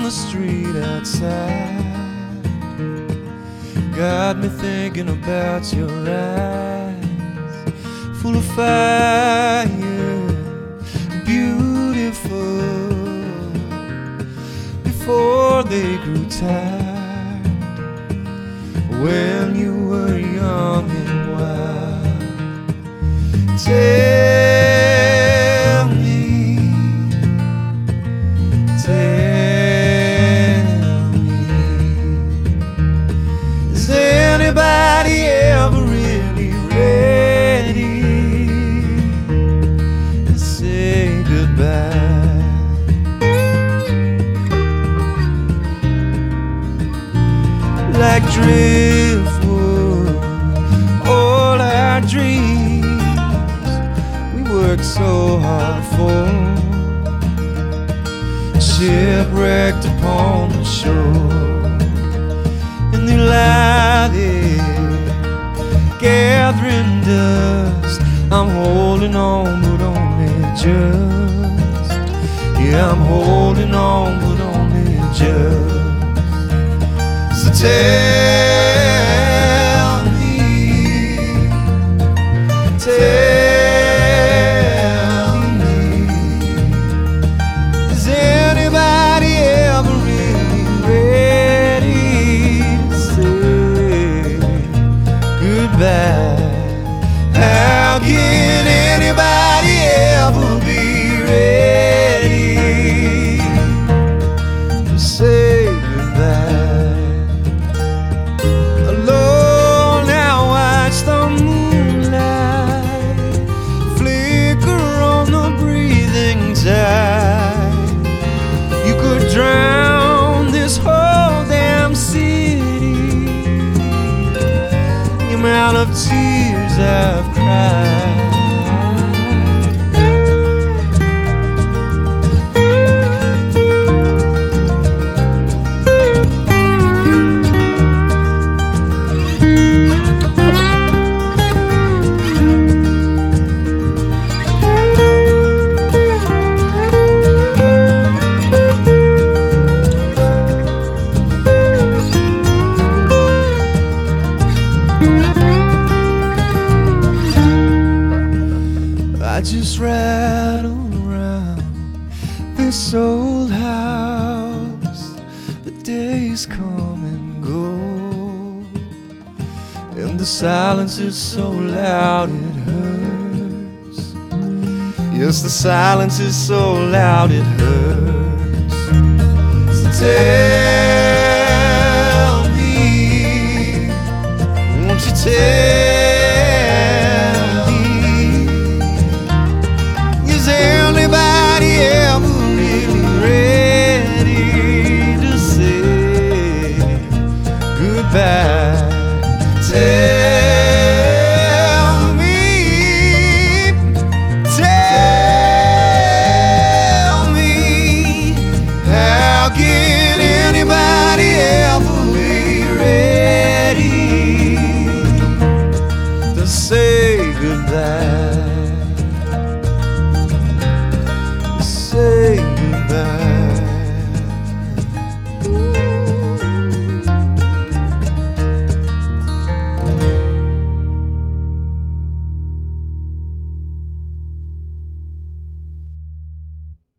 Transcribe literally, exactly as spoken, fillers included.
the street outside got me thinking about your eyes, full of fire, beautiful, before they grew tired, when you were young and wild. Tell me, tell me, is anybody ever really ready to say goodbye? Like driftwood, all our dreams we worked so hard for, shipwrecked upon the shore, and they lie there gathering dust. I'm holding on, but only just. Yeah, I'm holding on, but only just. So tell me, tell me, is anybody ever really ready to say goodbye? How can anybody ever be ready to say goodbye? You could drown this whole damn city, the amount of tears I've cried. I just rattle around this old house. The days come and go, and the silence is so loud it hurts. Yes, the silence is so loud it hurts. So tell me, won't you tell